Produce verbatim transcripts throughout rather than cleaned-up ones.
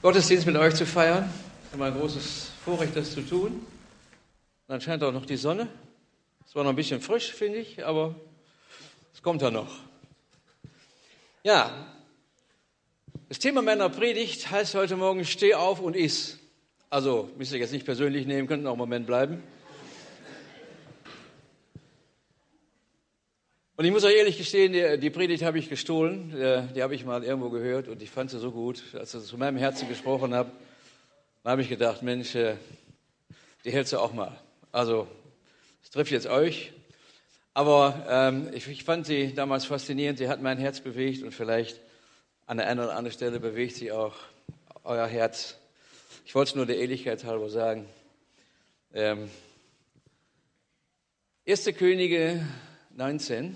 Gottesdienst mit euch zu feiern. Es ist immer ein großes Vorrecht, das zu tun. Und dann scheint auch noch die Sonne. Es war noch ein bisschen frisch, finde ich, aber es kommt ja noch. Ja, das Thema meiner Predigt heißt heute Morgen: Steh auf und iss. Also, müsst ihr jetzt nicht persönlich nehmen, könnt noch einen Moment bleiben. Und ich muss euch ehrlich gestehen, die, die Predigt habe ich gestohlen, die, die habe ich mal irgendwo gehört und ich fand sie so gut, als ich zu meinem Herzen gesprochen habe, dann habe ich gedacht, Mensch, die hältst du auch mal. Also, es trifft jetzt euch, aber ähm, ich, ich fand sie damals faszinierend, sie hat mein Herz bewegt und vielleicht an der einen oder anderen Stelle bewegt sie auch euer Herz. Ich wollte es nur der Ehrlichkeit halber sagen. Ähm, erste Könige neunzehn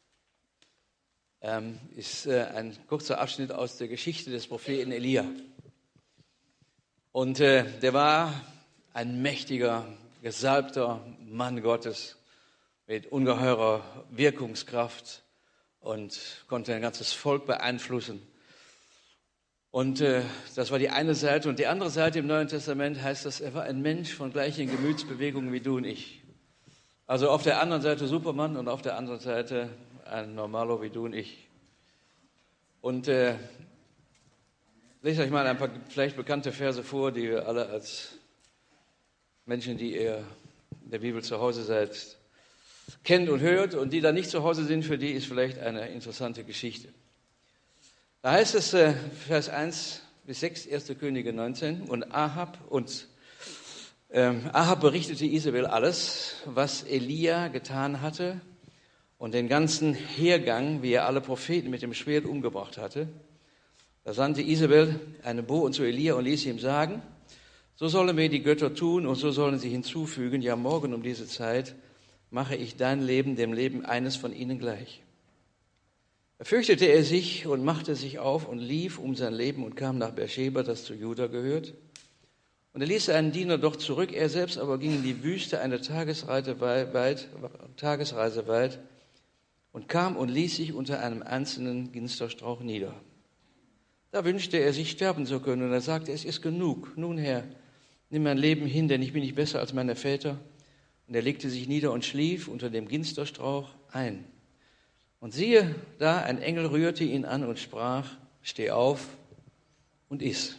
ähm, ist äh, ein kurzer Abschnitt aus der Geschichte des Propheten Elia. Und äh, der war ein mächtiger, gesalbter Mann Gottes mit ungeheurer Wirkungskraft und konnte ein ganzes Volk beeinflussen. Und äh, das war die eine Seite. Und die andere Seite im Neuen Testament heißt, dass er war ein Mensch von gleichen Gemütsbewegungen wie du und ich. Also auf der anderen Seite Superman und auf der anderen Seite ein Normaler wie du und ich. Und äh, lest euch mal ein paar vielleicht bekannte Verse vor, die ihr alle als Menschen, die ihr in der Bibel zu Hause seid, kennt und hört. Und die da nicht zu Hause sind, für die ist vielleicht eine interessante Geschichte. Da heißt es, äh, Vers eins bis sechs, erste Könige neunzehn, und Ahab und Ähm, Ahab berichtete Isabel alles, was Elia getan hatte und den ganzen Hergang, wie er alle Propheten mit dem Schwert umgebracht hatte. Da sandte Isabel einen Boten zu Elia und ließ ihm sagen, so sollen mir die Götter tun und so sollen sie hinzufügen, ja morgen um diese Zeit mache ich dein Leben dem Leben eines von ihnen gleich. Da fürchtete er sich und machte sich auf und lief um sein Leben und kam nach Beersheba, das zu Juda gehört. Und er ließ einen Diener doch zurück, er selbst aber ging in die Wüste eine Tagesreise weit, Tagesreise weit und kam und ließ sich unter einem einzelnen Ginsterstrauch nieder. Da wünschte er sich sterben zu können und er sagte, es ist genug, nun Herr, nimm mein Leben hin, denn ich bin nicht besser als meine Väter. Und er legte sich nieder und schlief unter dem Ginsterstrauch ein. Und siehe, da ein Engel rührte ihn an und sprach, steh auf und iss.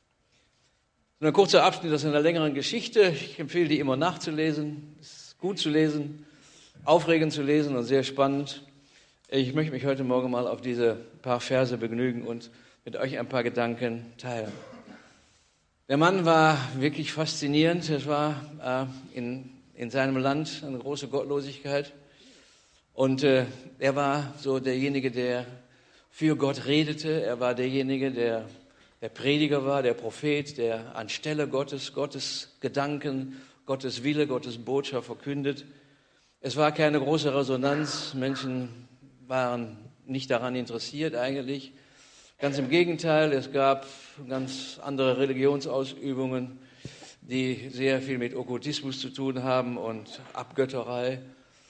Ein kurzer Abschnitt aus einer längeren Geschichte. Ich empfehle, die immer nachzulesen. Es ist gut zu lesen, aufregend zu lesen und sehr spannend. Ich möchte mich heute Morgen mal auf diese paar Verse begnügen und mit euch ein paar Gedanken teilen. Der Mann war wirklich faszinierend. Es war äh, in, in seinem Land eine große Gottlosigkeit. Und äh, er war so derjenige, der für Gott redete. Er war derjenige, der der Prediger war, der Prophet, der anstelle Gottes, Gottes Gedanken, Gottes Wille, Gottes Botschaft verkündet. Es war keine große Resonanz. Menschen waren nicht daran interessiert eigentlich. Ganz im Gegenteil, es gab ganz andere Religionsausübungen, die sehr viel mit Okkultismus zu tun haben und Abgötterei.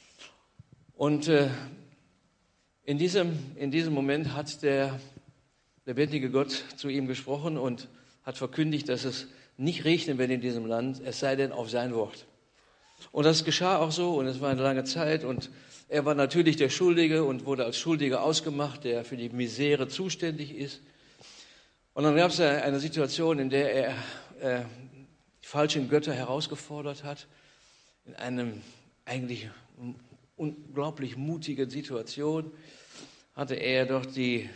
Und äh, in diesem, in diesem Moment hat der lebendige Gott zu ihm gesprochen und hat verkündigt, dass es nicht regnen wird in diesem Land, es sei denn auf sein Wort. Und das geschah auch so und es war eine lange Zeit und er war natürlich der Schuldige und wurde als Schuldiger ausgemacht, der für die Misere zuständig ist. Und dann gab es eine Situation, in der er äh, die falschen Götter herausgefordert hat, in einem eigentlich unglaublich mutigen Situation hatte er doch die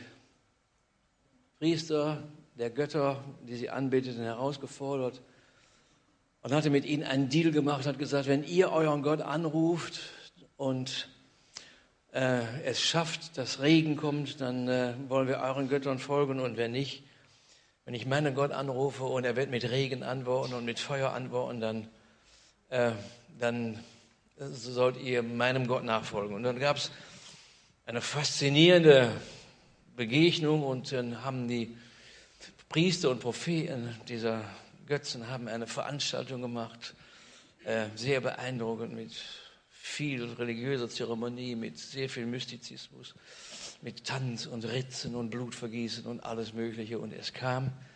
Priester der Götter, die sie anbeteten, herausgefordert und hatte mit ihnen einen Deal gemacht, hat gesagt, wenn ihr euren Gott anruft und äh, es schafft, dass Regen kommt, dann äh, wollen wir euren Göttern folgen und wenn nicht, wenn ich meinen Gott anrufe und er wird mit Regen antworten und mit Feuer antworten, dann, äh, dann sollt ihr meinem Gott nachfolgen. Und dann gab es eine faszinierende Begegnung und dann haben die Priester und Propheten dieser Götzen haben eine Veranstaltung gemacht, äh, sehr beeindruckend mit viel religiöser Zeremonie, mit sehr viel Mystizismus, mit Tanz und Ritzen und Blutvergießen und alles Mögliche. Und es kam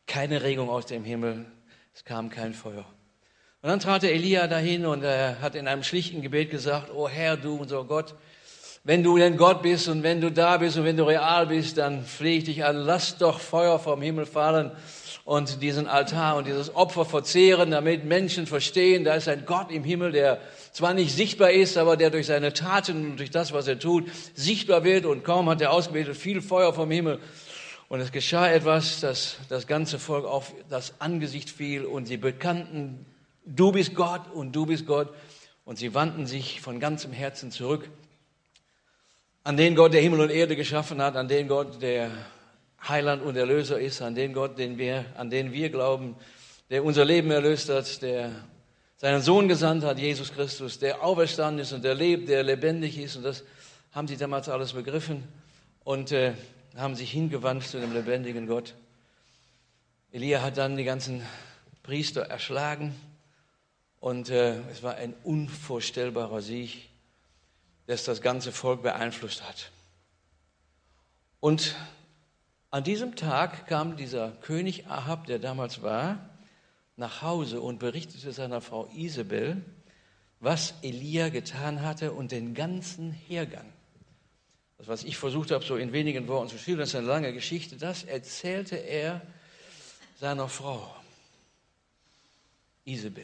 keine Regung aus dem Himmel, es kam kein Feuer. Und dann trat der Elia dahin und er hat in einem schlichten Gebet gesagt, oh Herr, du unser Gott, wenn du denn Gott bist und wenn du da bist und wenn du real bist, dann flehe ich dich an, lass doch Feuer vom Himmel fallen und diesen Altar und dieses Opfer verzehren, damit Menschen verstehen, da ist ein Gott im Himmel, der zwar nicht sichtbar ist, aber der durch seine Taten und durch das, was er tut, sichtbar wird. Und kaum hat er ausgebetet, viel Feuer vom Himmel. Und es geschah etwas, dass das ganze Volk auf das Angesicht fiel und sie bekannten, du bist Gott und du bist Gott. Und sie wandten sich von ganzem Herzen zurück an den Gott, der Himmel und Erde geschaffen hat, an den Gott, der Heiland und Erlöser ist, an den Gott, den wir, an den wir glauben, der unser Leben erlöst hat, der seinen Sohn gesandt hat, Jesus Christus, der auferstanden ist und der lebt, der lebendig ist. Und das haben sie damals alles begriffen und äh, haben sich hingewandt zu dem lebendigen Gott. Elia hat dann die ganzen Priester erschlagen und äh, es war ein unvorstellbarer Sieg, das das ganze Volk beeinflusst hat. Und an diesem Tag kam dieser König Ahab, der damals war, nach Hause und berichtete seiner Frau Isabel, was Elia getan hatte und den ganzen Hergang. Das, was ich versucht habe, so in wenigen Worten zu schildern, das ist eine lange Geschichte, das erzählte er seiner Frau Isabel.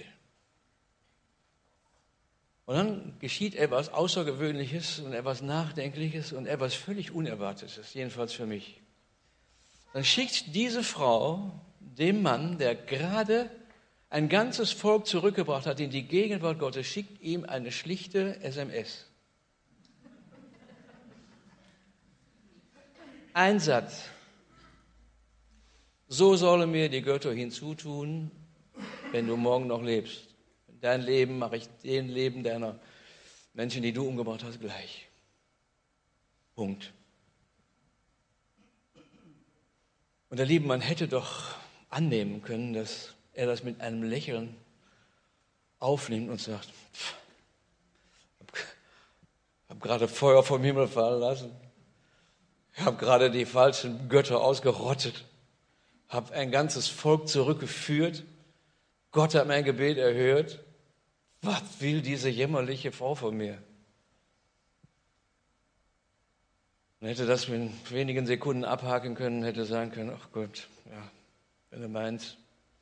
Und dann geschieht etwas Außergewöhnliches und etwas Nachdenkliches und etwas völlig Unerwartetes, jedenfalls für mich. Dann schickt diese Frau dem Mann, der gerade ein ganzes Volk zurückgebracht hat in die Gegenwart Gottes, schickt ihm eine schlichte S M S. Ein Satz. So sollen mir die Götter hinzutun, wenn du morgen noch lebst. Dein Leben mache ich dem Leben deiner Menschen, die du umgebracht hast, gleich. Punkt. Und der liebe Mann hätte doch annehmen können, dass er das mit einem Lächeln aufnimmt und sagt, ich habe gerade Feuer vom Himmel fallen lassen, ich habe gerade die falschen Götter ausgerottet, habe ein ganzes Volk zurückgeführt, Gott hat mein Gebet erhört, was will diese jämmerliche Frau von mir? Und hätte das in wenigen Sekunden abhaken können, hätte sagen können, ach Gott, ja, wenn er meint.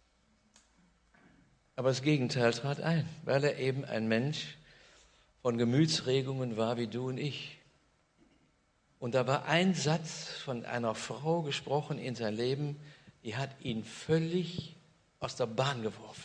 Aber das Gegenteil trat ein, weil er eben ein Mensch von Gemütsregungen war wie du und ich. Und da war ein Satz von einer Frau gesprochen in sein Leben, die hat ihn völlig aus der Bahn geworfen.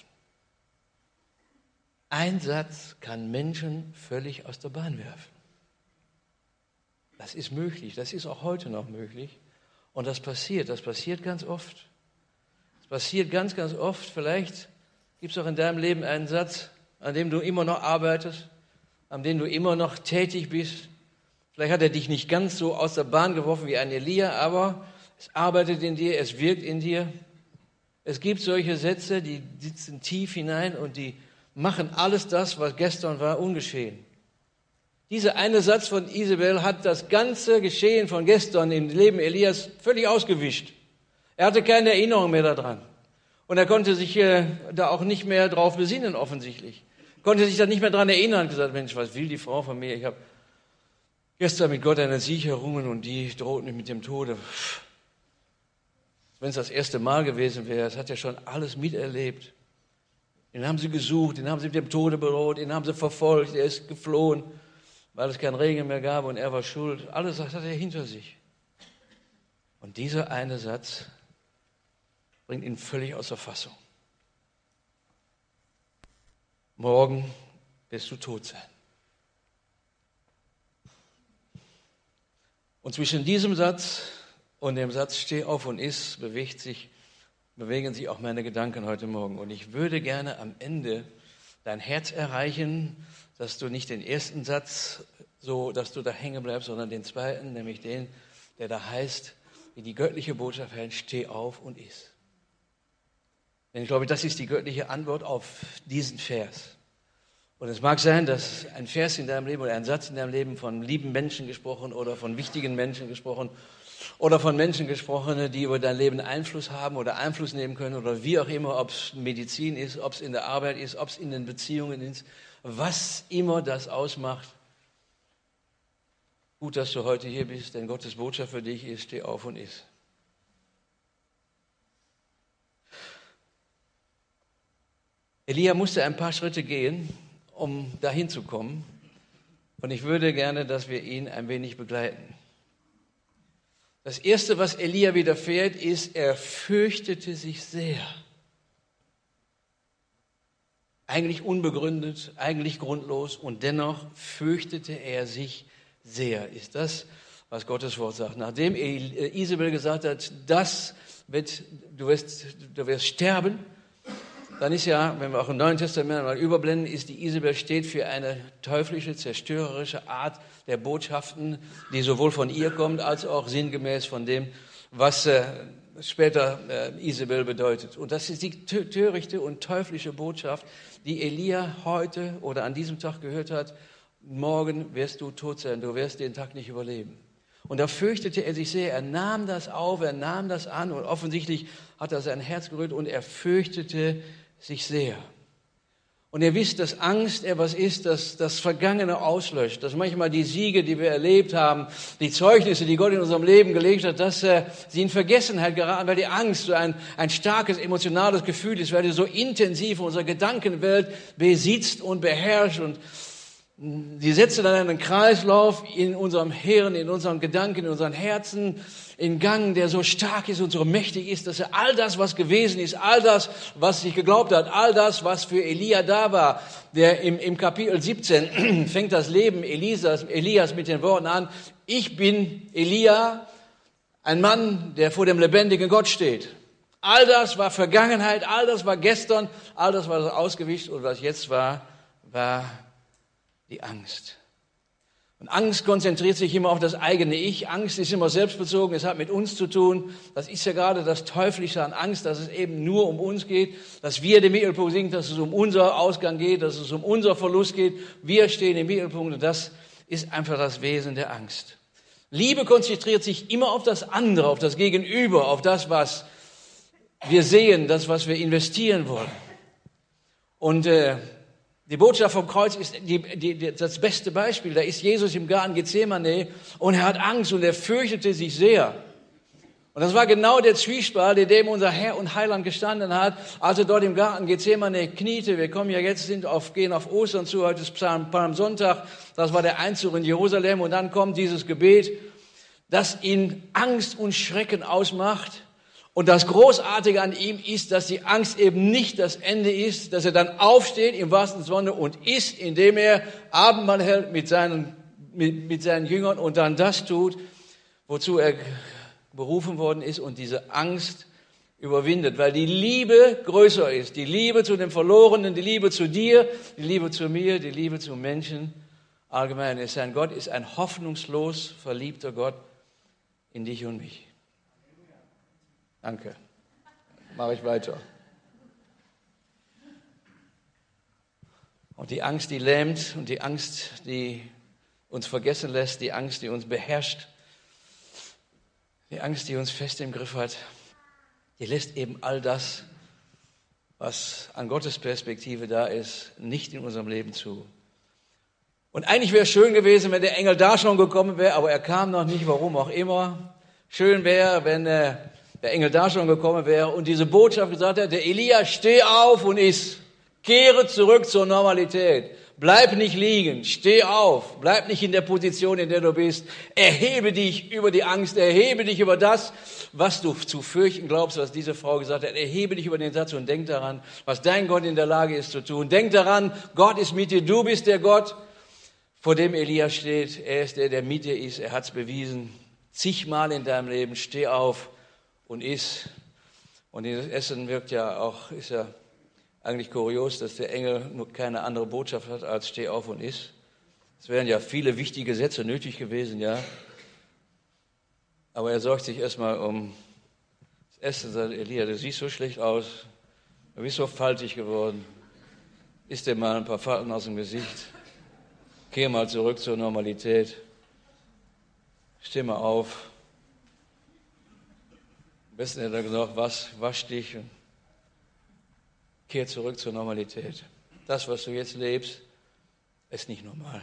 Ein Satz kann Menschen völlig aus der Bahn werfen. Das ist möglich, das ist auch heute noch möglich. Und das passiert, das passiert ganz oft. Das passiert ganz, ganz oft. Vielleicht gibt es auch in deinem Leben einen Satz, an dem du immer noch arbeitest, an dem du immer noch tätig bist. Vielleicht hat er dich nicht ganz so aus der Bahn geworfen wie ein Elia, aber es arbeitet in dir, es wirkt in dir. Es gibt solche Sätze, die sitzen tief hinein und die machen alles das, was gestern war, ungeschehen. Dieser eine Satz von Isabel hat das ganze Geschehen von gestern im Leben Elias völlig ausgewischt. Er hatte keine Erinnerung mehr daran. Und er konnte sich äh, da auch nicht mehr drauf besinnen, offensichtlich. Konnte sich da nicht mehr dran erinnern, gesagt, Mensch, was will die Frau von mir? Ich habe gestern mit Gott einen Sieg errungen und die droht mich mit dem Tode. Wenn es das erste Mal gewesen wäre, das hat er schon alles miterlebt. Den haben sie gesucht, den haben sie mit dem Tode bedroht, den haben sie verfolgt, er ist geflohen, weil es keinen Regen mehr gab und er war schuld. Alles das hat er hinter sich. Und dieser eine Satz bringt ihn völlig außer Fassung. Morgen wirst du tot sein. Und zwischen diesem Satz und dem Satz Steh auf und iss bewegt sich, bewegen sich auch meine Gedanken heute Morgen. Und ich würde gerne am Ende dein Herz erreichen, dass du nicht den ersten Satz, so dass du da hängen bleibst, sondern den zweiten, nämlich den, der da heißt, wie die göttliche Botschaft heißt, steh auf und iss. Denn ich glaube, das ist die göttliche Antwort auf diesen Vers. Und es mag sein, dass ein Vers in deinem Leben oder ein Satz in deinem Leben von lieben Menschen gesprochen oder von wichtigen Menschen gesprochen oder von Menschen gesprochen, die über dein Leben Einfluss haben oder Einfluss nehmen können oder wie auch immer, ob es Medizin ist, ob es in der Arbeit ist, ob es in den Beziehungen ist, was immer das ausmacht. Gut, dass du heute hier bist, denn Gottes Botschaft für dich ist, steh auf und iss. Elia musste ein paar Schritte gehen, um dahin zu kommen. Und ich würde gerne, dass wir ihn ein wenig begleiten. Das Erste, was Elia widerfährt, ist, er fürchtete sich sehr. Eigentlich unbegründet, eigentlich grundlos und dennoch fürchtete er sich sehr. Ist das, was Gottes Wort sagt? Nachdem Isabel gesagt hat, das wird, du wirst, du wirst sterben, dann ist ja, wenn wir auch im Neuen Testament mal überblenden, ist die Isabel steht für eine teuflische, zerstörerische Art der Botschaften, die sowohl von ihr kommt, als auch sinngemäß von dem, was äh, später äh, Isabel bedeutet. Und das ist die törichte und teuflische Botschaft, die Elia heute oder an diesem Tag gehört hat. Morgen wirst du tot sein, du wirst den Tag nicht überleben. Und da fürchtete er sich sehr, er nahm das auf, er nahm das an und offensichtlich hat er sein Herz gerührt und er fürchtete sich sehr. Und ihr wisst, dass Angst etwas ist, das das Vergangene auslöscht, dass manchmal die Siege, die wir erlebt haben, die Zeugnisse, die Gott in unserem Leben gelegt hat, dass äh, sie in Vergessenheit geraten, weil die Angst so ein, ein starkes emotionales Gefühl ist, weil sie so intensiv unsere Gedankenwelt besitzt und beherrscht und die setzen dann einen Kreislauf in unserem Hirn, in unseren Gedanken, in unseren Herzen in Gang, der so stark ist und so mächtig ist, dass er all das, was gewesen ist, all das, was sich geglaubt hat, all das, was für Elia da war, der im, im Kapitel siebzehn fängt das Leben Elisas, Elias mit den Worten an, ich bin Elia, ein Mann, der vor dem lebendigen Gott steht. All das war Vergangenheit, all das war gestern, all das war ausgewischt und was jetzt war, war die Angst. Und Angst konzentriert sich immer auf das eigene Ich. Angst ist immer selbstbezogen, es hat mit uns zu tun. Das ist ja gerade das Teuflische an Angst, dass es eben nur um uns geht, dass wir den Mittelpunkt sind, dass es um unser Ausgang geht, dass es um unser Verlust geht. Wir stehen im Mittelpunkt und das ist einfach das Wesen der Angst. Liebe konzentriert sich immer auf das andere, auf das Gegenüber, auf das, was wir sehen, das, was wir investieren wollen. Und äh, die Botschaft vom Kreuz ist die, die, die, das beste Beispiel. Da ist Jesus im Garten Gethsemane und er hat Angst und er fürchtete sich sehr. Und das war genau der Zwiespalt, in dem unser Herr und Heiland gestanden hat, als er dort im Garten Gethsemane kniete. Wir kommen ja jetzt, sind auf, gehen auf Ostern zu, heute ist Psalm, Palmsonntag. Das war der Einzug in Jerusalem und dann kommt dieses Gebet, das ihn Angst und Schrecken ausmacht. Und das Großartige an ihm ist, dass die Angst eben nicht das Ende ist, dass er dann aufsteht im wahrsten Sinne und isst, indem er Abendmahl hält mit seinen, mit, mit seinen Jüngern und dann das tut, wozu er berufen worden ist und diese Angst überwindet, weil die Liebe größer ist. Die Liebe zu den Verlorenen, die Liebe zu dir, die Liebe zu mir, die Liebe zu Menschen. Allgemein ist ein Gott, ist ein hoffnungslos verliebter Gott in dich und mich. Danke. Mache ich weiter. Und die Angst, die lähmt und die Angst, die uns vergessen lässt, die Angst, die uns beherrscht, die Angst, die uns fest im Griff hat, die lässt eben all das, was an Gottes Perspektive da ist, nicht in unserem Leben zu. Und eigentlich wäre es schön gewesen, wenn der Engel da schon gekommen wäre, aber er kam noch nicht, warum auch immer. Schön wäre, wenn äh, der Engel da schon gekommen wäre und diese Botschaft gesagt hat, der Elia, steh auf und iss. Kehre zurück zur Normalität. Bleib nicht liegen, steh auf. Bleib nicht in der Position, in der du bist. Erhebe dich über die Angst, erhebe dich über das, was du zu fürchten glaubst, was diese Frau gesagt hat. Erhebe dich über den Satz und denk daran, was dein Gott in der Lage ist zu tun. Denk daran, Gott ist mit dir, du bist der Gott, vor dem Elia steht. Er ist der, der mit dir ist, er hat es bewiesen. Zigmal in deinem Leben, steh auf und iss. Und dieses Essen wirkt ja auch, ist ja eigentlich kurios, dass der Engel nur keine andere Botschaft hat als steh auf und iss. Es wären ja viele wichtige Sätze nötig gewesen, ja. Aber er sorgt sich erstmal um das Essen, sagt Elia, du siehst so schlecht aus, du bist so faltig geworden. Iss dir mal ein paar Falten aus dem Gesicht. Kehr mal zurück zur Normalität. Steh mal auf. Am besten hätte er gesagt, was, wasch dich und kehr zurück zur Normalität. Das, was du jetzt lebst, ist nicht normal.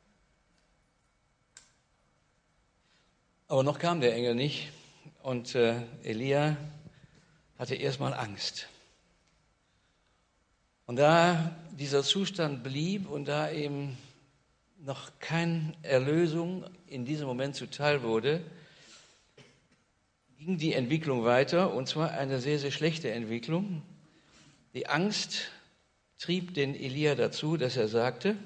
Aber noch kam der Engel nicht und äh, Elia hatte erstmal Angst. Und da dieser Zustand blieb und da eben noch keine Erlösung in diesem Moment zuteil wurde, ging die Entwicklung weiter, und zwar eine sehr, sehr schlechte Entwicklung. Die Angst trieb den Elia dazu, dass er sagte,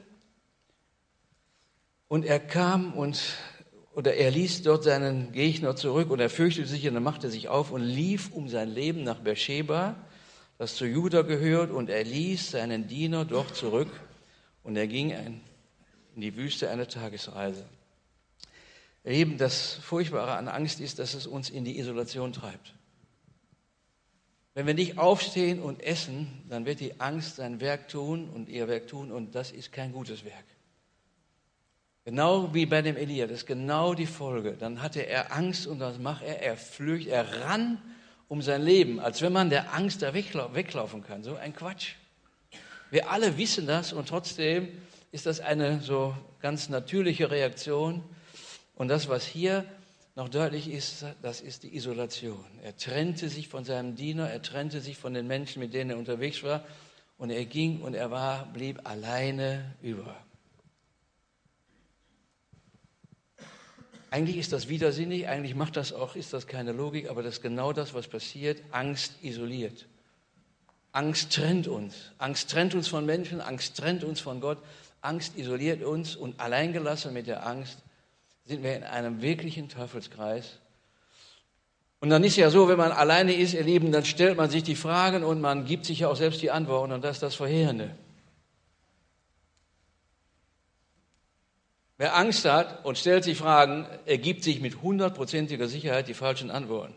und er kam und, oder er ließ dort seinen Gegner zurück und er fürchtete sich und dann machte er sich auf und lief um sein Leben nach Beersheba, das zu Juda gehört, und er ließ seinen Diener dort zurück und er ging in die Wüste eine Tagesreise. Eben das Furchtbare an Angst ist, dass es uns in die Isolation treibt. Wenn wir nicht aufstehen und essen, dann wird die Angst sein Werk tun und ihr Werk tun und das ist kein gutes Werk. Genau wie bei dem Elia, das ist genau die Folge. Dann hatte er Angst und was macht er? Er flüchtet, er rann um sein Leben, als wenn man der Angst da weglau- weglaufen kann. So ein Quatsch. Wir alle wissen das und trotzdem ist das eine so ganz natürliche Reaktion. Und das, was hier noch deutlich ist, das ist die Isolation. Er trennte sich von seinem Diener, er trennte sich von den Menschen, mit denen er unterwegs war. Und er ging und er war, blieb alleine über. Eigentlich ist das widersinnig, eigentlich macht das auch, ist das keine Logik, aber das ist genau das, was passiert. Angst isoliert. Angst trennt uns. Angst trennt uns von Menschen, Angst trennt uns von Gott. Angst isoliert uns und alleingelassen mit der Angst sind wir in einem wirklichen Teufelskreis. Und dann ist ja so, wenn man alleine ist, ihr Lieben, dann stellt man sich die Fragen und man gibt sich ja auch selbst die Antworten und das ist das Verheerende. Wer Angst hat und stellt sich Fragen, ergibt sich mit hundertprozentiger Sicherheit die falschen Antworten.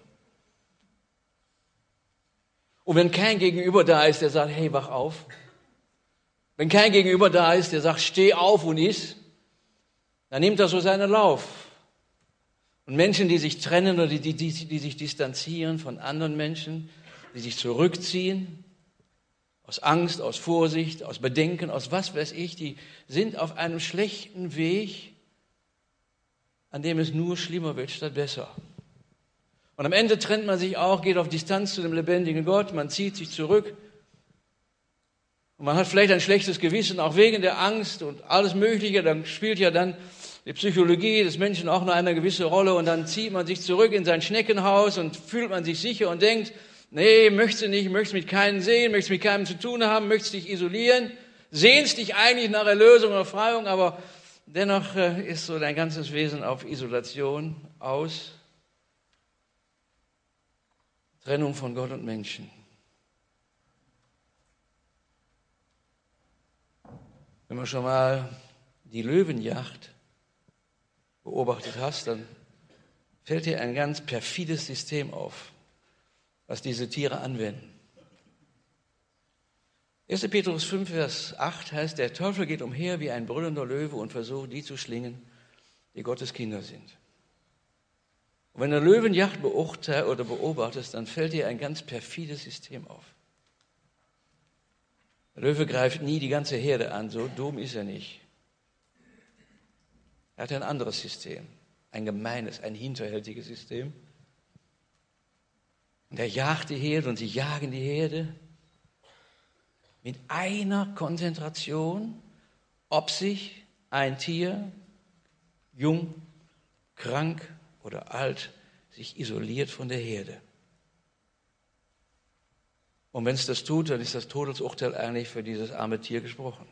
Und wenn kein Gegenüber da ist, der sagt, hey, wach auf. Wenn kein Gegenüber da ist, der sagt, steh auf und iss, dann nimmt das so seinen Lauf. Und Menschen, die sich trennen oder die, die, die, die sich distanzieren von anderen Menschen, die sich zurückziehen, aus Angst, aus Vorsicht, aus Bedenken, aus was weiß ich, die sind auf einem schlechten Weg, an dem es nur schlimmer wird statt besser. Und am Ende trennt man sich auch, geht auf Distanz zu dem lebendigen Gott, man zieht sich zurück. Und man hat vielleicht ein schlechtes Gewissen, auch wegen der Angst und alles Mögliche. Dann spielt ja dann die Psychologie des Menschen auch noch eine gewisse Rolle. Und dann zieht man sich zurück in sein Schneckenhaus und fühlt man sich sicher und denkt, nee, möchtest du nicht, möchtest mit keinem sehen, möchtest mit keinem zu tun haben, möchtest dich isolieren, sehnst dich eigentlich nach Erlösung und Befreiung, aber dennoch ist so dein ganzes Wesen auf Isolation aus. Trennung von Gott und Menschen. Wenn man schon mal die Löwenjagd beobachtet hast, dann fällt dir ein ganz perfides System auf, was diese Tiere anwenden. erster Petrus fünf, Vers acht heißt, der Teufel geht umher wie ein brüllender Löwe und versucht, die zu schlingen, die Gottes Kinder sind. Und wenn du Löwenjagd beurteilst oder beobachtest, dann fällt dir ein ganz perfides System auf. Der Löwe greift nie die ganze Herde an, so dumm ist er nicht. Er hat ein anderes System, ein gemeines, ein hinterhältiges System. Und er jagt die Herde und sie jagen die Herde mit einer Konzentration, ob sich ein Tier, jung, krank oder alt, sich isoliert von der Herde. Und wenn es das tut, dann ist das Todesurteil eigentlich für dieses arme Tier gesprochen.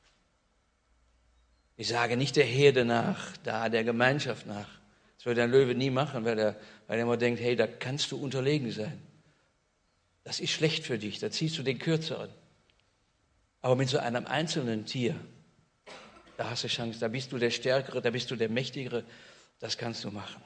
Ich sage nicht der Herde nach, da der Gemeinschaft nach. Das würde ein Löwe nie machen, weil er, weil er immer denkt, hey, da kannst du unterlegen sein. Das ist schlecht für dich, da ziehst du den Kürzeren. Aber mit so einem einzelnen Tier, da hast du Chance, da bist du der Stärkere, da bist du der Mächtigere, das kannst du machen.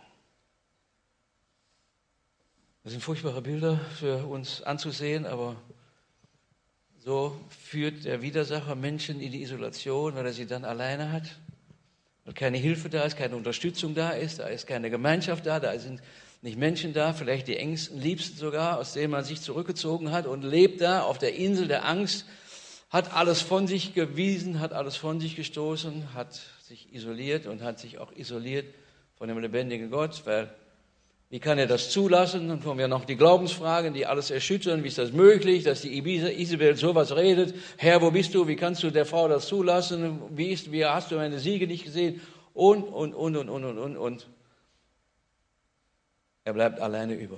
Das sind furchtbare Bilder für uns anzusehen, aber so führt der Widersacher Menschen in die Isolation, weil er sie dann alleine hat, weil keine Hilfe da ist, keine Unterstützung da ist, da ist keine Gemeinschaft da, da sind nicht Menschen da, vielleicht die engsten, liebsten sogar, aus denen man sich zurückgezogen hat und lebt da auf der Insel der Angst, hat alles von sich gewiesen, hat alles von sich gestoßen, hat sich isoliert und hat sich auch isoliert von dem lebendigen Gott, weil wie kann er das zulassen? Dann kommen ja noch die Glaubensfragen, die alles erschüttern. Wie ist das möglich, dass die Isabel sowas redet? Herr, wo bist du? Wie kannst du der Frau das zulassen? Wie, ist, wie hast du meine Siege nicht gesehen? Und, und, und, und, und, und, und, und. Er bleibt alleine über.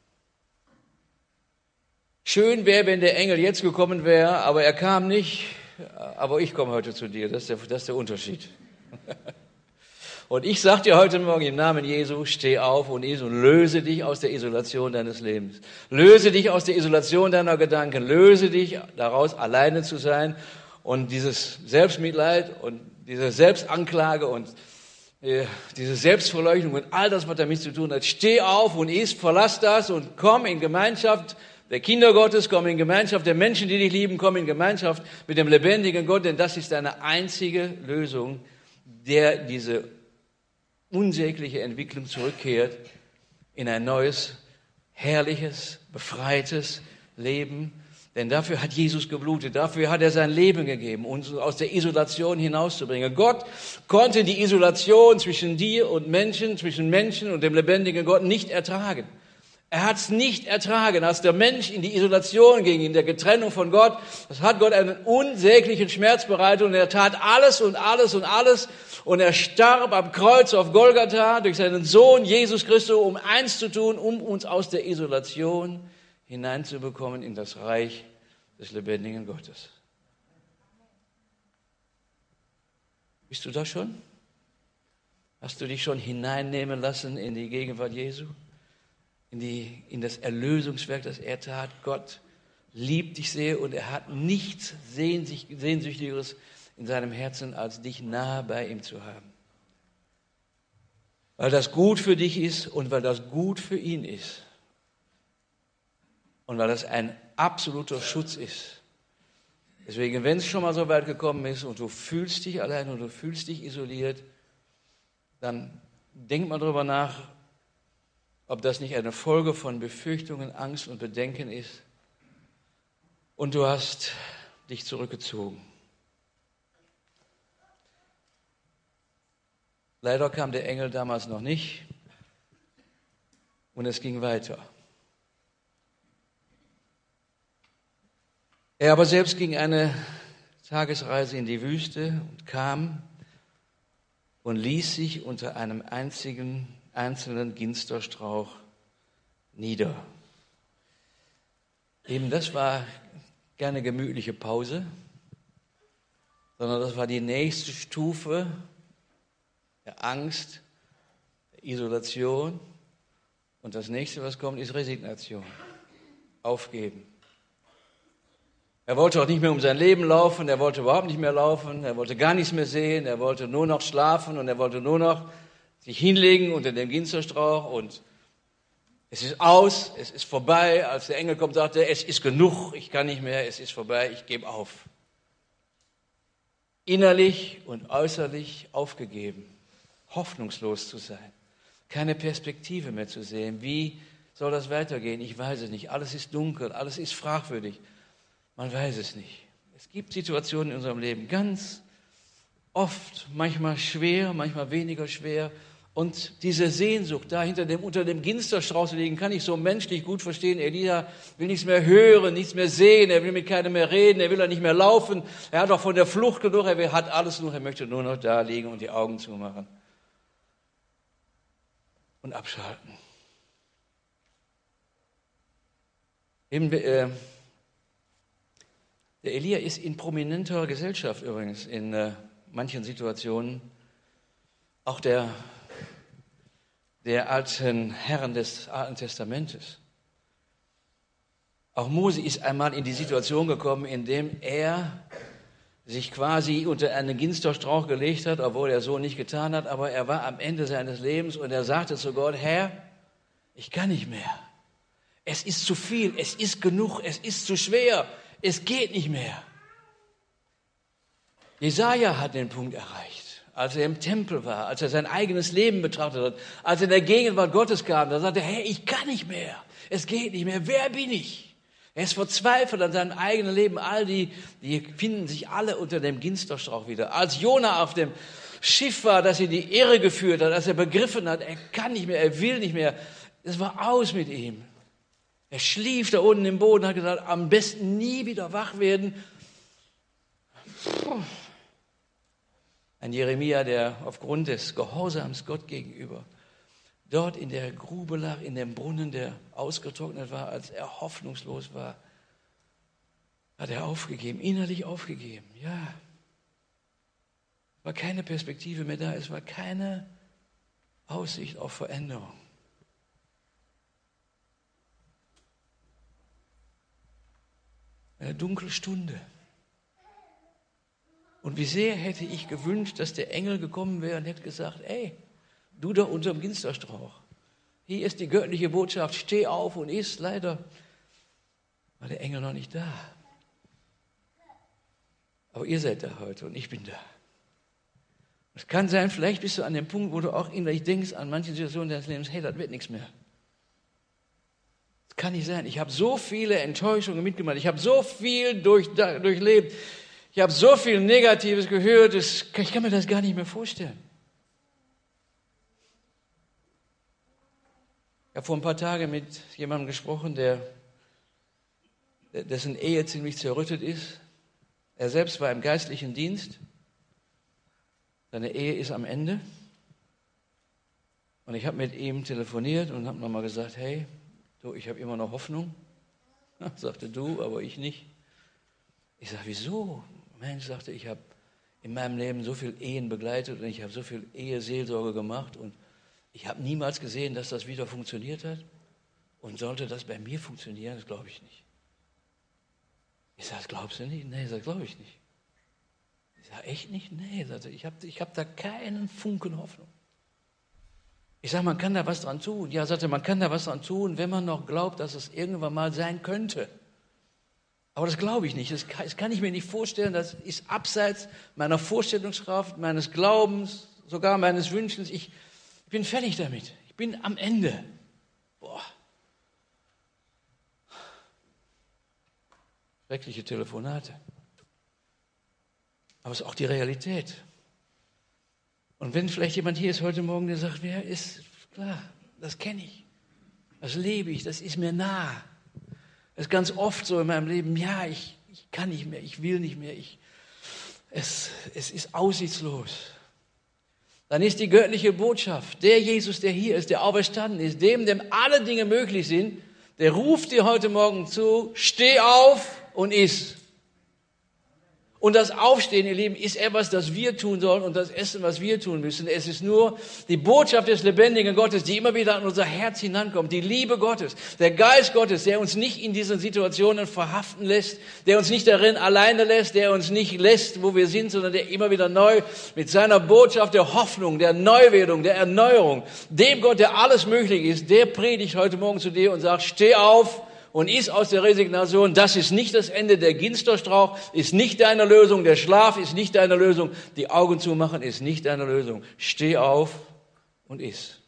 Schön wäre, wenn der Engel jetzt gekommen wäre, aber er kam nicht. Aber ich komme heute zu dir. Das ist der, das ist der Unterschied. Und ich sage dir heute Morgen im Namen Jesu, steh auf und löse dich aus der Isolation deines Lebens. Löse dich aus der Isolation deiner Gedanken. Löse dich daraus, alleine zu sein. Und dieses Selbstmitleid und diese Selbstanklage und äh, diese Selbstverleugnung und all das, was damit zu tun hat. Steh auf und iss, verlass das und komm in Gemeinschaft der Kinder Gottes, komm in Gemeinschaft der Menschen, die dich lieben, komm in Gemeinschaft mit dem lebendigen Gott, denn das ist deine einzige Lösung, der diese unsägliche Entwicklung zurückkehrt in ein neues, herrliches, befreites Leben. Denn dafür hat Jesus geblutet, dafür hat er sein Leben gegeben, uns aus der Isolation hinauszubringen. Gott konnte die Isolation zwischen dir und Menschen, zwischen Menschen und dem lebendigen Gott nicht ertragen. Er hat es nicht ertragen, als der Mensch in die Isolation ging, in der Getrennung von Gott. Das hat Gott einen unsäglichen Schmerz bereitet und er tat alles und alles und alles. Und er starb am Kreuz auf Golgatha durch seinen Sohn Jesus Christus, um eins zu tun, um uns aus der Isolation hineinzubekommen in das Reich des lebendigen Gottes. Bist du da schon? Hast du dich schon hineinnehmen lassen in die Gegenwart Jesu? In, die, in das Erlösungswerk, das er tat? Gott liebt dich sehr und er hat nichts Sehnsüchtigeres in seinem Herzen, als dich nahe bei ihm zu haben. Weil das gut für dich ist und weil das gut für ihn ist. Und weil das ein absoluter Schutz ist. Deswegen, wenn es schon mal so weit gekommen ist und du fühlst dich allein und du fühlst dich isoliert, dann denk mal drüber nach, ob das nicht eine Folge von Befürchtungen, Angst und Bedenken ist. Und du hast dich zurückgezogen. Leider kam der Engel damals noch nicht und es ging weiter. Er aber selbst ging eine Tagesreise in die Wüste und kam und ließ sich unter einem einzigen, einzelnen Ginsterstrauch nieder. Eben das war keine gemütliche Pause, sondern das war die nächste Stufe der Angst, der Isolation. Und das nächste, was kommt, ist Resignation. Aufgeben. Er wollte auch nicht mehr um sein Leben laufen, er wollte überhaupt nicht mehr laufen, er wollte gar nichts mehr sehen, er wollte nur noch schlafen und er wollte nur noch sich hinlegen unter dem Ginsterstrauch und es ist aus, es ist vorbei. Als der Engel kommt, sagte er, es ist genug, ich kann nicht mehr, es ist vorbei, ich gebe auf. Innerlich und äußerlich aufgegeben. Hoffnungslos zu sein, keine Perspektive mehr zu sehen. Wie soll das weitergehen? Ich weiß es nicht. Alles ist dunkel, alles ist fragwürdig. Man weiß es nicht. Es gibt Situationen in unserem Leben, ganz oft, manchmal schwer, manchmal weniger schwer. Und diese Sehnsucht, da hinter dem, unter dem Ginsterstrauß zu liegen, kann ich so menschlich gut verstehen. Elia will nichts mehr hören, nichts mehr sehen, er will mit keinem mehr reden, er will auch nicht mehr laufen. Er hat auch von der Flucht genug, er hat alles nur, er möchte nur noch da liegen und die Augen zumachen. Und abschalten. Eben, äh, der Elia ist in prominenter Gesellschaft übrigens, in äh, manchen Situationen. Auch der, der alten Herren des Alten Testamentes. Auch Mose ist einmal in die Situation gekommen, in dem er sich quasi unter einen Ginsterstrauch gelegt hat, obwohl er so nicht getan hat, aber er war am Ende seines Lebens und er sagte zu Gott, Herr, ich kann nicht mehr. Es ist zu viel, es ist genug, es ist zu schwer, es geht nicht mehr. Jesaja hat den Punkt erreicht, als er im Tempel war, als er sein eigenes Leben betrachtet hat, als er in der Gegenwart Gottes kam, da sagte er, hey, ich kann nicht mehr, es geht nicht mehr, wer bin ich? Er ist verzweifelt an seinem eigenen Leben, all die, die finden sich alle unter dem Ginsterstrauch wieder. Als Jona auf dem Schiff war, das ihn die Irre geführt hat, als er begriffen hat, er kann nicht mehr, er will nicht mehr, es war aus mit ihm. Er schlief da unten im Boden, hat gesagt, am besten nie wieder wach werden. Puh. Ein Jeremia, der aufgrund des Gehorsams Gott gegenüber dort in der Grube lag, in dem Brunnen, der ausgetrocknet war, als er hoffnungslos war, hat er aufgegeben, innerlich aufgegeben. Ja, es war keine Perspektive mehr da, es war keine Aussicht auf Veränderung. Eine dunkle Stunde. Und wie sehr hätte ich gewünscht, dass der Engel gekommen wäre und hätte gesagt, ey, du da unterm Ginsterstrauch, hier ist die göttliche Botschaft, steh auf und iss. Leider war der Engel noch nicht da. Aber ihr seid da heute und ich bin da. Es kann sein, vielleicht bist du an dem Punkt, wo du auch innerlich denkst an manche Situationen deines Lebens, hey, das wird nichts mehr. Das kann nicht sein. Ich habe so viele Enttäuschungen mitgemacht. Ich habe so viel durch, durchlebt. Ich habe so viel Negatives gehört. Das, ich kann mir das gar nicht mehr vorstellen. Ich habe vor ein paar Tagen mit jemandem gesprochen, der, dessen Ehe ziemlich zerrüttet ist. Er selbst war im geistlichen Dienst. Seine Ehe ist am Ende. Und ich habe mit ihm telefoniert und habe nochmal gesagt, hey, du, ich habe immer noch Hoffnung. Ja, sagte du, aber ich nicht. Ich sage, wieso? Mensch, sagte, ich habe in meinem Leben so viele Ehen begleitet und ich habe so viel Eheseelsorge gemacht und ich habe niemals gesehen, dass das wieder funktioniert hat. Und sollte das bei mir funktionieren, das glaube ich nicht. Ich sage, das glaubst du nicht? Nee, das glaube ich nicht. Ich sage, echt nicht? Nee, sagte, ich habe ich hab da keinen Funken Hoffnung. Ich sage, man kann da was dran tun. Ja, sagte, man kann da was dran tun, wenn man noch glaubt, dass es irgendwann mal sein könnte. Aber das glaube ich nicht. Das kann, das kann ich mir nicht vorstellen. Das ist abseits meiner Vorstellungskraft, meines Glaubens, sogar meines Wünschens. Ich, ich bin fertig damit. Ich bin am Ende. Boah. Schreckliche Telefonate. Aber es ist auch die Realität. Und wenn vielleicht jemand hier ist heute Morgen, der sagt, wer ist, klar, das kenne ich. Das lebe ich, das ist mir nah. Das ist ganz oft so in meinem Leben, ja, ich, ich kann nicht mehr, ich will nicht mehr, ich, es, es ist aussichtslos. Dann ist die göttliche Botschaft, der Jesus, der hier ist, der auferstanden ist, dem, dem alle Dinge möglich sind, der ruft dir heute Morgen zu, steh auf und iss. Und das Aufstehen, ihr Lieben, ist etwas, das wir tun sollen und das Essen, was wir tun müssen. Es ist nur die Botschaft des lebendigen Gottes, die immer wieder an unser Herz hinankommt. Die Liebe Gottes, der Geist Gottes, der uns nicht in diesen Situationen verhaften lässt, der uns nicht darin alleine lässt, der uns nicht lässt, wo wir sind, sondern der immer wieder neu mit seiner Botschaft der Hoffnung, der Neuwerdung, der Erneuerung, dem Gott, der alles möglich ist, der predigt heute Morgen zu dir und sagt, steh auf und iss aus der Resignation. Das ist nicht das Ende. Der Ginsterstrauch ist nicht deine Lösung. Der Schlaf ist nicht deine Lösung. Die Augen zumachen ist nicht deine Lösung. Steh auf und iss.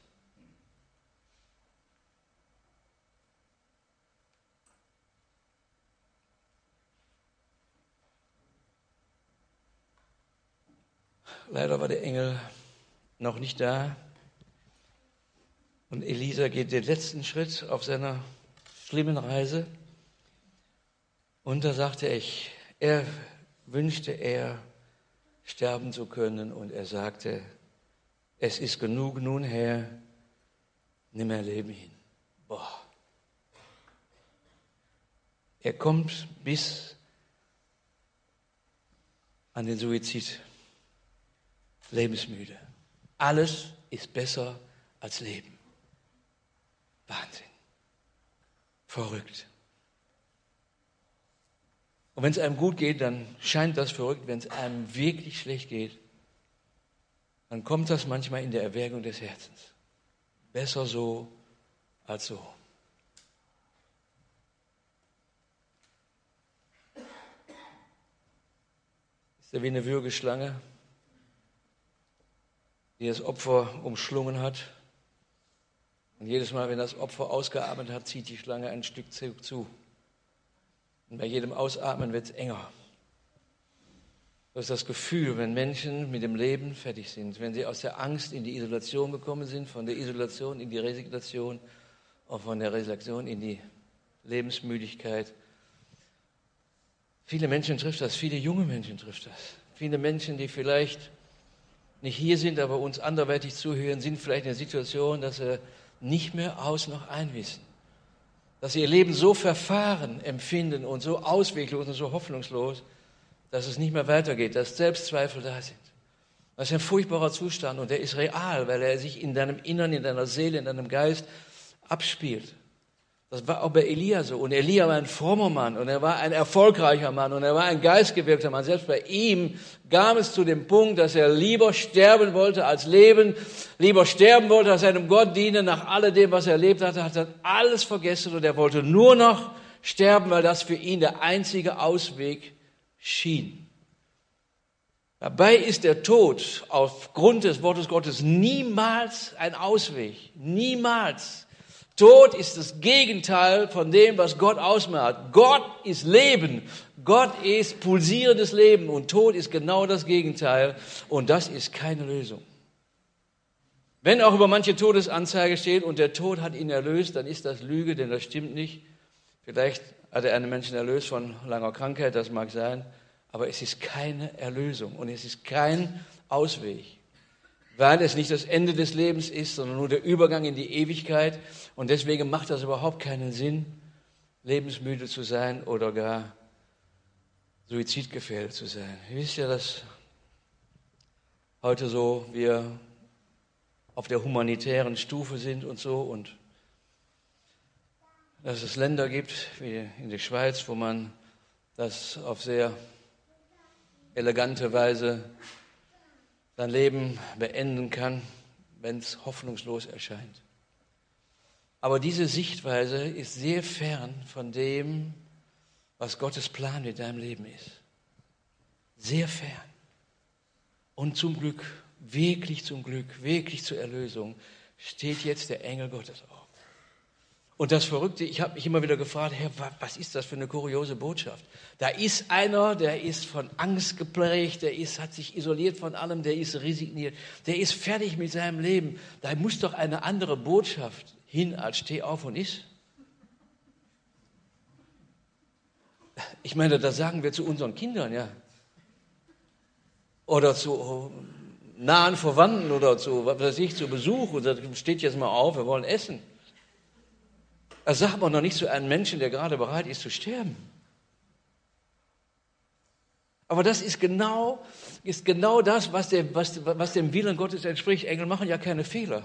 Leider war der Engel noch nicht da. Und Elisa geht den letzten Schritt auf seiner schlimmen Reise. Und da sagte ich, er wünschte er, sterben zu können. Und er sagte, es ist genug nun, Herr, nimm mein Leben hin. Boah. Er kommt bis an den Suizid. Lebensmüde. Alles ist besser als Leben. Wahnsinn. Verrückt. Und wenn es einem gut geht, dann scheint das verrückt. Wenn es einem wirklich schlecht geht, dann kommt das manchmal in der Erwägung des Herzens. Besser so als so. Ist ja wie eine Würgeschlange. die das Opfer umschlungen hat. Und jedes Mal, wenn das Opfer ausgeatmet hat, zieht die Schlange ein Stück zu. Und bei jedem Ausatmen wird es enger. Das ist das Gefühl, wenn Menschen mit dem Leben fertig sind, wenn sie aus der Angst in die Isolation gekommen sind, von der Isolation in die Resignation und von der Resignation in die Lebensmüdigkeit. Viele Menschen trifft das, viele junge Menschen trifft das. Viele Menschen, die vielleicht nicht hier sind, aber uns anderweitig zuhören, sind vielleicht in der Situation, dass sie nicht mehr aus noch ein wissen. Dass sie ihr Leben so verfahren empfinden und so ausweglos und so hoffnungslos, dass es nicht mehr weitergeht, dass Selbstzweifel da sind. Das ist ein furchtbarer Zustand und der ist real, weil er sich in deinem Innern, in deiner Seele, in deinem Geist abspielt. Das war auch bei Elia so. Und Elia war ein frommer Mann und er war ein erfolgreicher Mann und er war ein geistgewirkter Mann. Selbst bei ihm kam es zu dem Punkt, dass er lieber sterben wollte als leben, lieber sterben wollte als seinem Gott dienen. Nach alledem, was er erlebt hatte, hat er alles vergessen und er wollte nur noch sterben, weil das für ihn der einzige Ausweg schien. Dabei ist der Tod aufgrund des Wortes Gottes niemals ein Ausweg. Niemals. Tod ist das Gegenteil von dem, was Gott ausmacht. Gott ist Leben. Gott ist pulsierendes Leben und Tod ist genau das Gegenteil und das ist keine Lösung. Wenn auch über manche Todesanzeige steht und der Tod hat ihn erlöst, dann ist das Lüge, denn das stimmt nicht. Vielleicht hat er einen Menschen erlöst von langer Krankheit, das mag sein, aber es ist keine Erlösung und es ist kein Ausweg, weil es nicht das Ende des Lebens ist, sondern nur der Übergang in die Ewigkeit. Und deswegen macht das überhaupt keinen Sinn, lebensmüde zu sein oder gar suizidgefährdet zu sein. Ihr wisst ja, dass heute so wir auf der humanitären Stufe sind und so und dass es Länder gibt, wie in der Schweiz, wo man das auf sehr elegante Weise sein Leben beenden kann, wenn es hoffnungslos erscheint. Aber diese Sichtweise ist sehr fern von dem, was Gottes Plan mit deinem Leben ist. Sehr fern. Und zum Glück, wirklich zum Glück, wirklich zur Erlösung, steht jetzt der Engel Gottes auf. Und das Verrückte, ich habe mich immer wieder gefragt, Herr, was ist das für eine kuriose Botschaft? Da ist einer, der ist von Angst geprägt, der ist, hat sich isoliert von allem, der ist resigniert, der ist fertig mit seinem Leben. Da muss doch eine andere Botschaft hin als steh auf und iss. Ich meine, das sagen wir zu unseren Kindern, ja. Oder zu nahen Verwandten oder zu, was weiß ich, zu Besuch. Und da steht jetzt mal auf, wir wollen essen. Das sagt man doch nicht zu einem Menschen, der gerade bereit ist zu sterben. Aber das ist genau, ist genau das, was dem, was, was dem Willen Gottes entspricht. Engel machen ja keine Fehler.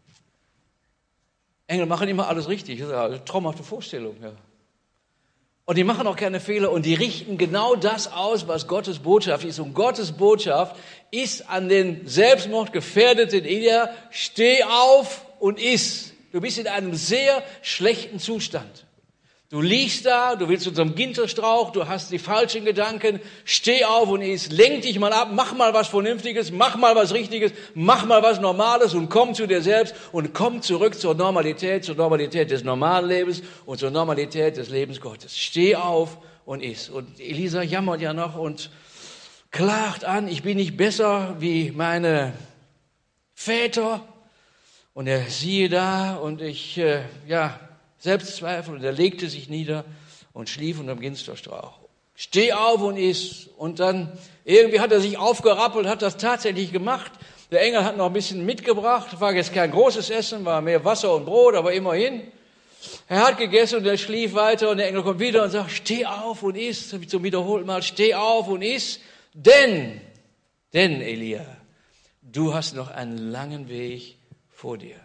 Engel machen immer alles richtig. Das ist eine traumhafte Vorstellung. Ja. Und die machen auch keine Fehler und die richten genau das aus, was Gottes Botschaft ist. Und Gottes Botschaft ist an den selbstmordgefährdeten Elia, steh auf und iss. Du bist in einem sehr schlechten Zustand. Du liegst da, du willst unter dem Ginterstrauch, du hast die falschen Gedanken, steh auf und iss, lenk dich mal ab, mach mal was Vernünftiges, mach mal was Richtiges, mach mal was Normales und komm zu dir selbst und komm zurück zur Normalität, zur Normalität des normalen Lebens und zur Normalität des Lebens Gottes. Steh auf und iss. Und Elisa jammert ja noch und klagt an, ich bin nicht besser wie meine Väter. Und er siehe da und ich, äh, ja, Selbstzweifel und er legte sich nieder und schlief unterm Ginsterstrauch. Steh auf und iss. Und dann irgendwie hat er sich aufgerappelt, hat das tatsächlich gemacht. Der Engel hat noch ein bisschen mitgebracht. War jetzt kein großes Essen, war mehr Wasser und Brot, aber immerhin. Er hat gegessen und er schlief weiter und der Engel kommt wieder und sagt, steh auf und iss. Zum wiederholten Mal, steh auf und iss. Denn, denn Elia, du hast noch einen langen Weg vor dir.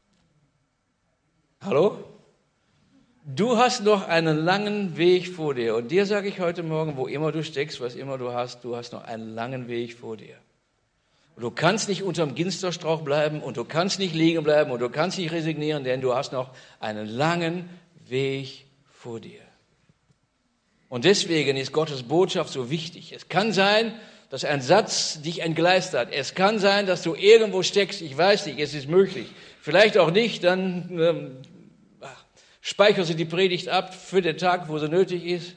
Hallo? Du hast noch einen langen Weg vor dir. Und dir sage ich heute Morgen, wo immer du steckst, was immer du hast, du hast noch einen langen Weg vor dir. Und du kannst nicht unterm Ginsterstrauch bleiben und du kannst nicht liegen bleiben und du kannst nicht resignieren, denn du hast noch einen langen Weg vor dir. Und deswegen ist Gottes Botschaft so wichtig. Es kann sein, dass ein Satz dich entgleist hat. Es kann sein, dass du irgendwo steckst. Ich weiß nicht, es ist möglich. Vielleicht auch nicht, dann ähm, speicherst du die Predigt ab für den Tag, wo sie nötig ist.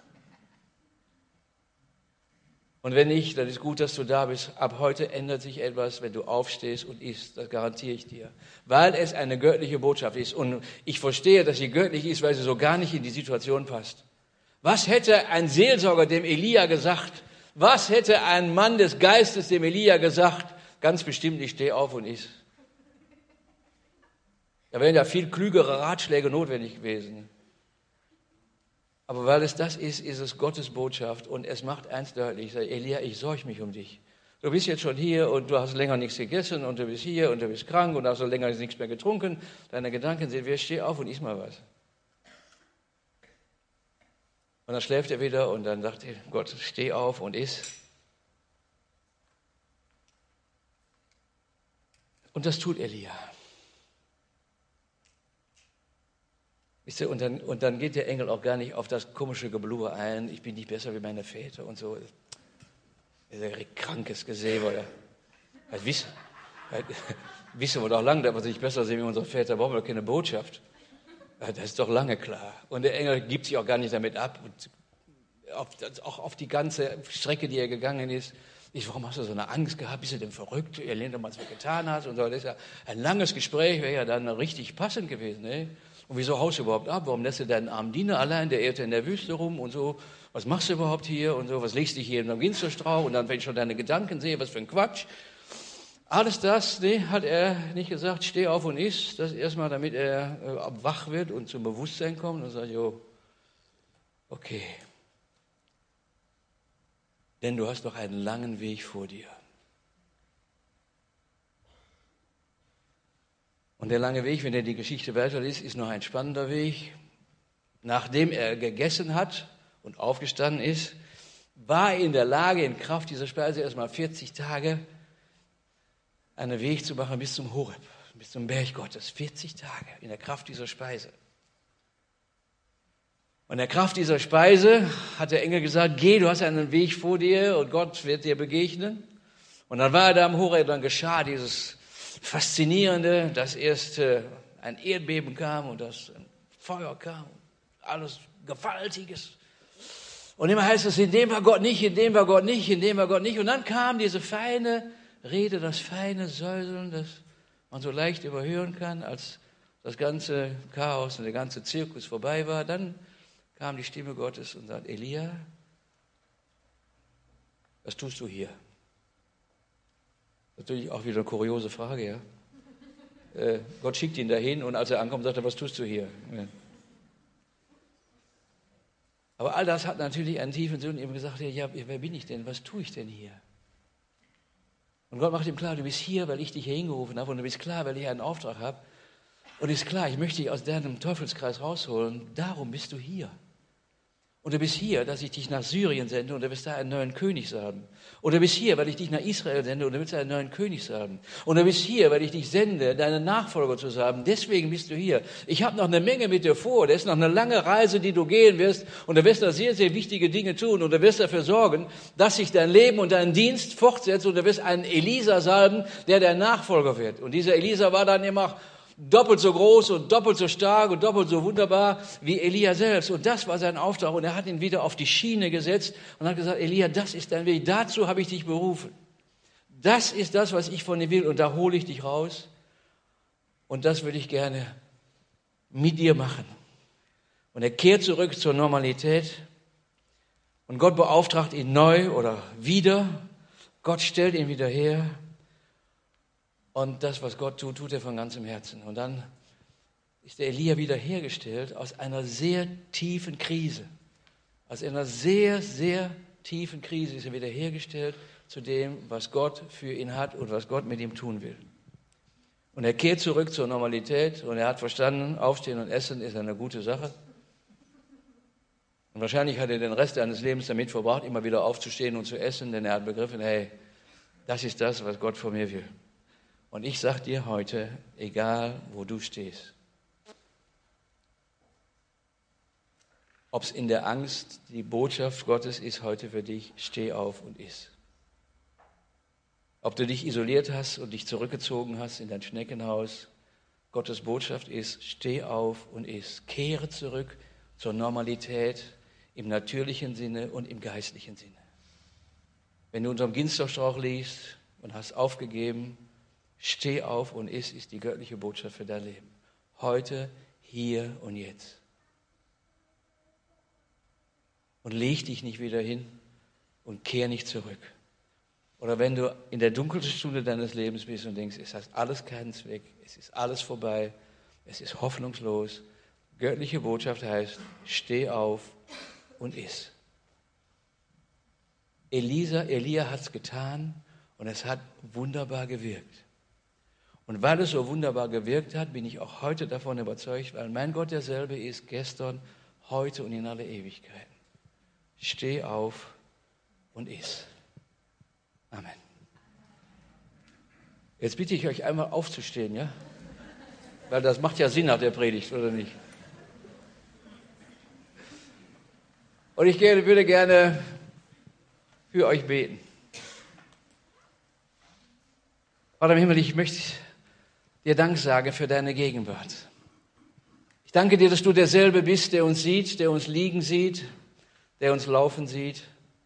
Und wenn nicht, dann ist gut, dass du da bist. Ab heute ändert sich etwas, wenn du aufstehst und isst. Das garantiere ich dir. Weil es eine göttliche Botschaft ist. Und ich verstehe, dass sie göttlich ist, weil sie so gar nicht in die Situation passt. Was hätte ein Seelsorger dem Elia gesagt? Was hätte ein Mann des Geistes dem Elia gesagt? Ganz bestimmt, ich stehe auf und iss. Da wären ja viel klügere Ratschläge notwendig gewesen. Aber weil es das ist, ist es Gottes Botschaft und es macht eins deutlich. Ich sage, Elia, ich sorge mich um dich. Du bist jetzt schon hier und du hast länger nichts gegessen und du bist hier und du bist krank und hast schon länger nichts mehr getrunken. Deine Gedanken sind, wer steh auf und iss mal was. Und dann schläft er wieder und dann sagt er, Gott, steh auf und iss. Und das tut Elia. Und dann, und dann geht der Engel auch gar nicht auf das komische Geblubber ein, ich bin nicht besser wie meine Väter und so. Das ist ein krankes Gesäbe. Das wissen, das wissen wir doch lange, dass wir nicht besser sind wie unsere Väter, brauchen wir doch keine Botschaft. Das ist doch lange klar. Und der Engel gibt sich auch gar nicht damit ab. Und auf, auch auf die ganze Strecke, die er gegangen ist. Ich, warum hast du so eine Angst gehabt? Bist du denn verrückt? Ihr lernt doch mal, was du getan hast. Und so. Das ist ja ein langes Gespräch, wäre ja dann richtig passend gewesen. Ne? Und wieso haust du überhaupt ab? Warum lässt du deinen armen Diener allein? Der irrt in der Wüste rum und so. Was machst du überhaupt hier? Und so. Was legst du dich hier in einem Ginsterstrauch? Und dann, wenn ich schon deine Gedanken sehe, was für ein Quatsch. Alles das, nee, hat er nicht gesagt, steh auf und iss. Das erstmal, damit er äh, wach wird und zum Bewusstsein kommt und sagt, jo, okay. Denn du hast noch einen langen Weg vor dir. Und der lange Weg, wenn er die Geschichte weiterliest, ist noch ein spannender Weg. Nachdem er gegessen hat und aufgestanden ist, war er in der Lage, in Kraft dieser Speise erstmal vierzig Tage einen Weg zu machen bis zum Horeb, bis zum Berg Gottes. vierzig Tage in der Kraft dieser Speise. Und in der Kraft dieser Speise hat der Engel gesagt, geh, du hast einen Weg vor dir und Gott wird dir begegnen. Und dann war er da am Horeb, dann geschah dieses Faszinierende, dass erst äh, ein Erdbeben kam und das ein Feuer kam, alles Gewaltiges. Und immer heißt es, in dem war Gott nicht, in dem war Gott nicht, in dem war Gott nicht. Und dann kam diese feine Rede, das feine Säuseln, das man so leicht überhören kann, als das ganze Chaos und der ganze Zirkus vorbei war. Dann kam die Stimme Gottes und sagt, Elia, was tust du hier? Natürlich auch wieder eine kuriose Frage, ja. Äh, Gott schickt ihn dahin und als er ankommt, sagt er, was tust du hier? Ja. Aber all das hat natürlich einen tiefen Sinn und ihm gesagt, ja, wer bin ich denn? Was tue ich denn hier? Und Gott macht ihm klar, du bist hier, weil ich dich hier hingerufen habe und du bist klar, weil ich einen Auftrag habe. Und ist klar, ich möchte dich aus deinem Teufelskreis rausholen, darum bist du hier. Und du bist hier, dass ich dich nach Syrien sende und du wirst da einen neuen König haben. Und du bist hier, weil ich dich nach Israel sende und du wirst einen neuen König haben. Und du bist hier, weil ich dich sende, deinen Nachfolger zu haben. Deswegen bist du hier. Ich habe noch eine Menge mit dir vor. Da ist noch eine lange Reise, die du gehen wirst. Und du wirst da sehr, sehr wichtige Dinge tun. Und du wirst dafür sorgen, dass sich dein Leben und dein Dienst fortsetzt. Und du wirst einen Elisa salben, der dein Nachfolger wird. Und dieser Elisa war dann immer doppelt so groß und doppelt so stark und doppelt so wunderbar wie Elia selbst. Und das war sein Auftrag. Und er hat ihn wieder auf die Schiene gesetzt und hat gesagt, Elia, das ist dein Weg. Dazu habe ich dich berufen. Das ist das, was ich von dir will. Und da hole ich dich raus. Und das würde ich gerne mit dir machen. Und er kehrt zurück zur Normalität. Und Gott beauftragt ihn neu oder wieder. Gott stellt ihn wieder her. Und das, was Gott tut, tut er von ganzem Herzen. Und dann ist der Elia wiederhergestellt aus einer sehr tiefen Krise. Aus einer sehr, sehr tiefen Krise ist er wiederhergestellt zu dem, was Gott für ihn hat und was Gott mit ihm tun will. Und er kehrt zurück zur Normalität und er hat verstanden, Aufstehen und Essen ist eine gute Sache. Und wahrscheinlich hat er den Rest seines Lebens damit verbracht, immer wieder aufzustehen und zu essen, denn er hat begriffen, hey, das ist das, was Gott von mir will. Und ich sage dir heute, egal wo du stehst, ob es in der Angst die Botschaft Gottes ist heute für dich, steh auf und iss. Ob du dich isoliert hast und dich zurückgezogen hast in dein Schneckenhaus, Gottes Botschaft ist, steh auf und iss. Kehre zurück zur Normalität im natürlichen Sinne und im geistlichen Sinne. Wenn du unterm Ginsterstrauch liegst und hast aufgegeben, steh auf und iss, ist die göttliche Botschaft für dein Leben. Heute, hier und jetzt. Und leg dich nicht wieder hin und kehr nicht zurück. Oder wenn du in der dunkelsten Stunde deines Lebens bist und denkst, es hat alles keinen Zweck, es ist alles vorbei, es ist hoffnungslos. Göttliche Botschaft heißt, steh auf und iss. Elisa, Elia hat es getan und es hat wunderbar gewirkt. Und weil es so wunderbar gewirkt hat, bin ich auch heute davon überzeugt, weil mein Gott derselbe ist, gestern, heute und in alle Ewigkeiten. Steh auf und iss. Amen. Jetzt bitte ich euch einmal aufzustehen, ja? Weil das macht ja Sinn nach der Predigt, oder nicht? Und ich würde gerne für euch beten. Vater im Himmel, ich möchte dir Dank sagen für deine Gegenwart. Ich danke dir, dass du derselbe bist, der uns sieht, der uns liegen sieht, der uns laufen sieht.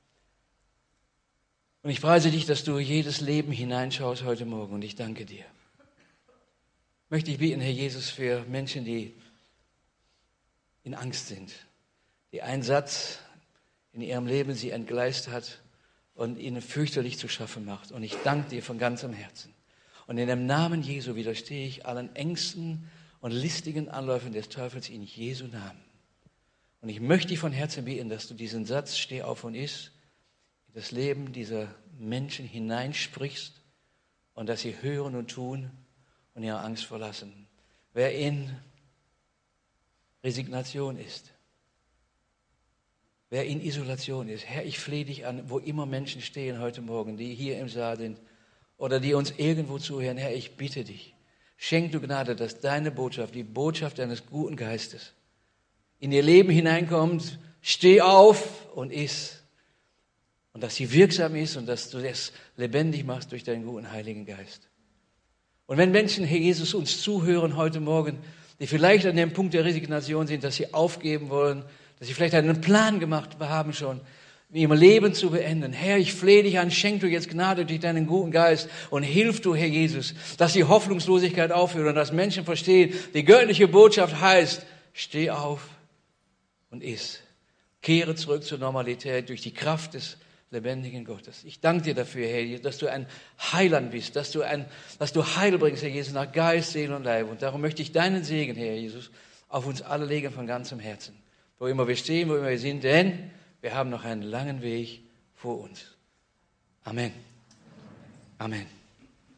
Und ich preise dich, dass du jedes Leben hineinschaust heute Morgen und ich danke dir. Möchte ich beten, Herr Jesus, für Menschen, die in Angst sind, die ein Satz in ihrem Leben sie entgleist hat und ihnen fürchterlich zu schaffen macht. Und ich danke dir von ganzem Herzen. Und in dem Namen Jesu widerstehe ich allen Ängsten und listigen Anläufen des Teufels in Jesu Namen. Und ich möchte dich von Herzen beten, dass du diesen Satz, steh auf und iss, das Leben dieser Menschen hineinsprichst und dass sie hören und tun und ihre Angst verlassen. Wer in Resignation ist, wer in Isolation ist, Herr, ich flehe dich an, wo immer Menschen stehen heute Morgen, die hier im Saal sind oder die uns irgendwo zuhören, Herr, ich bitte dich, schenk du Gnade, dass deine Botschaft, die Botschaft deines guten Geistes in ihr Leben hineinkommt, steh auf und iss. Und dass sie wirksam ist und dass du das lebendig machst durch deinen guten Heiligen Geist. Und wenn Menschen, Herr Jesus, uns zuhören heute Morgen, die vielleicht an dem Punkt der Resignation sind, dass sie aufgeben wollen, dass sie vielleicht einen Plan gemacht haben schon, ihr Leben zu beenden. Herr, ich flehe dich an, schenk du jetzt Gnade durch deinen guten Geist und hilf du, Herr Jesus, dass die Hoffnungslosigkeit aufhört und dass Menschen verstehen, die göttliche Botschaft heißt, steh auf und iss. Kehre zurück zur Normalität durch die Kraft des lebendigen Gottes. Ich danke dir dafür, Herr, dass du ein Heiland bist, dass du, ein, dass du Heil bringst, Herr Jesus, nach Geist, Seele und Leib. Und darum möchte ich deinen Segen, Herr Jesus, auf uns alle legen von ganzem Herzen. Wo immer wir stehen, wo immer wir sind, denn wir haben noch einen langen Weg vor uns. Amen. Amen.